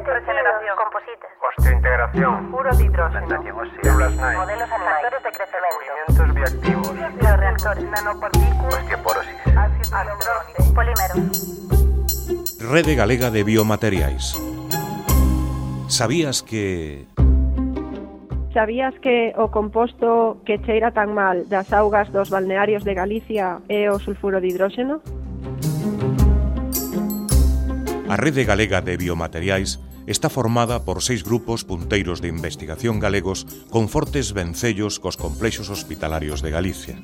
regeneración, composites, osteointegración, furo de hidrógeno, células NAI, modelos animales, factores de crecimiento, movimientos bioactivos, bioreactores, nanopartículas, osteoporosis, ácido hialurónico, polímeros. Rede Galega de Biomateriais. Sabías que o composto que cheira tan mal das augas dos balnearios de Galicia é o sulfuro de hidróxeno? a Rede Galega de Biomateriais está formada por 6 grupos punteiros de investigación galegos con fortes vencellos cos complexos hospitalarios de Galicia.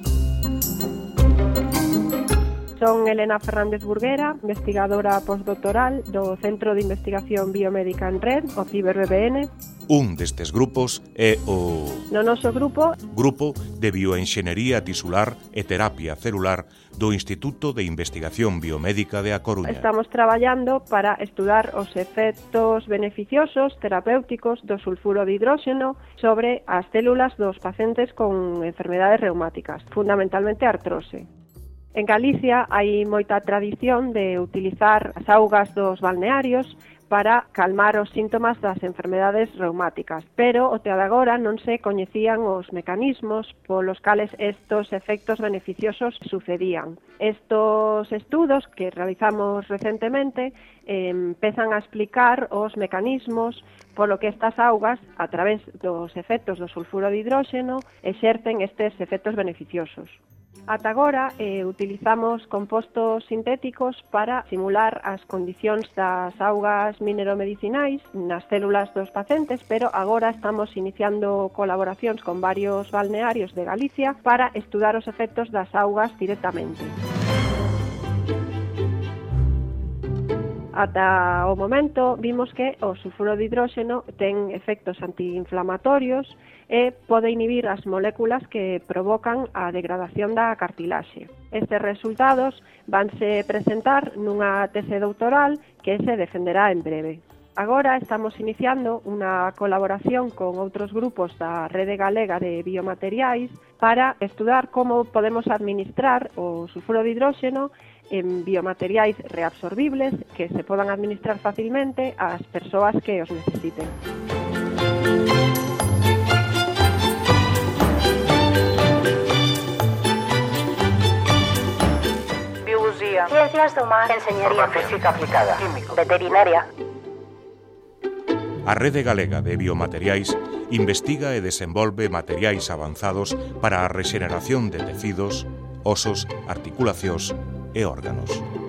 Son Elena Fernández Burguera, investigadora postdoctoral do Centro de Investigación Biomédica en Red, o CiberBBN. Un destes grupos é o... No noso grupo de Bioenxenería Tisular e Terapia Celular do Instituto de Investigación Biomédica de A Coruña. Estamos traballando para estudar os efectos beneficiosos terapéuticos do sulfuro de hidróxeno sobre as células dos pacientes con enfermedades reumáticas, fundamentalmente artrose. En Galicia hai moita tradición de utilizar as augas dos balnearios para calmar os síntomas das enfermedades reumáticas, pero o te de agora non se coñecían os mecanismos polos cales estos efectos beneficiosos sucedían. Estos estudos que realizamos recentemente empezan a explicar os mecanismos polo que estas augas, a través dos efectos do sulfuro de hidróxeno, exercen estes efectos beneficiosos. Ata agora utilizamos compostos sintéticos para simular as condicións das augas mineromedicinais nas células dos pacientes, pero agora estamos iniciando colaboracións con varios balnearios de Galicia para estudar os efectos das augas directamente. Ata o momento vimos que o sulfuro de hidróxeno ten efectos antiinflamatorios e pode inhibir as moléculas que provocan a degradación da cartilaxe. Estes resultados vanse presentar nunha tese doutoral que se defenderá en breve. Agora estamos iniciando unha colaboración con outros grupos da Rede Galega de Biomateriais para estudar como podemos administrar o sulfuro de hidróxeno en biomateriais reabsorbibles que se podan administrar facilmente ás persoas que os necesiten. Bioloxía, ciencias do mar, enseñaría, física aplicada, químico, veterinaria. A Rede Galega de Biomateriais investiga e desenvolve materiais avanzados para a rexeneración de tecidos, osos, articulacións e órganos.